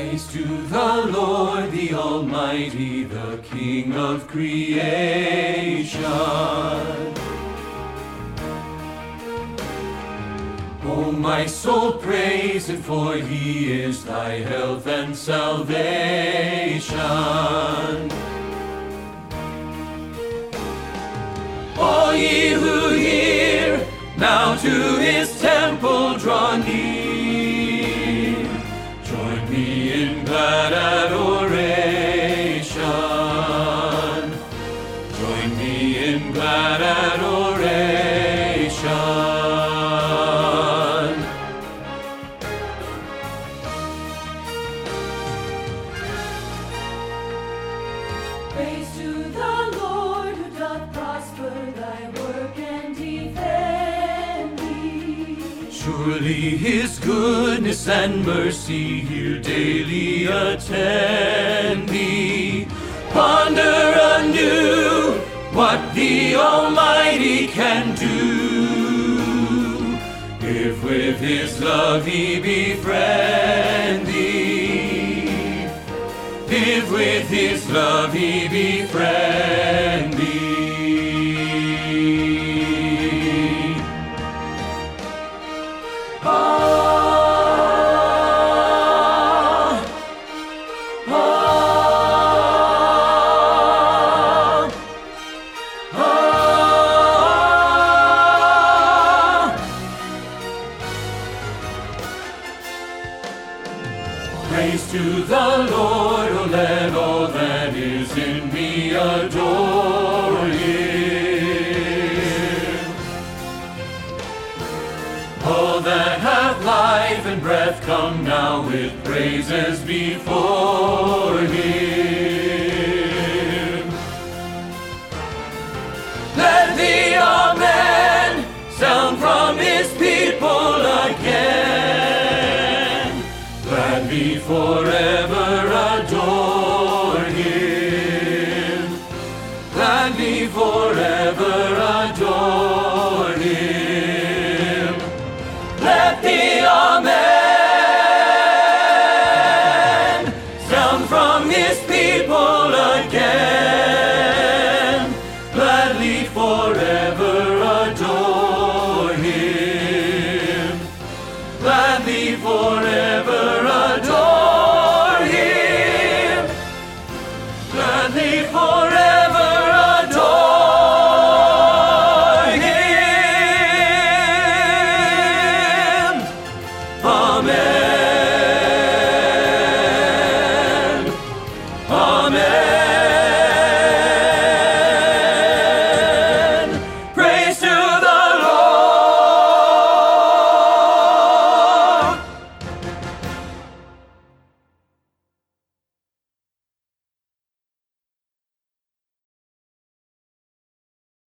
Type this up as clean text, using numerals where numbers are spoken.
Praise to the Lord, the Almighty, the King of creation. O my soul, praise Him, for He is thy health and salvation. All ye who hear, now to His temple draw near. Join me in glad adoration. Join me in glad adoration. Praise to the Lord, who doth prosper thy work and defend thee. Surely His goodness and mercy here daily attend thee. Ponder anew what the Almighty can do, if with His love He befriend thee, if with His love He befriend thee. Praise to the Lord, oh let all that is in me adore Him. All that have life and breath, come now with praises before Him. Let the Amen sound from His people again. Gladly forever adore Him. Gladly forever adore Him. Let the Amen sound from His people again. Gladly forever adore Him. Gladly forever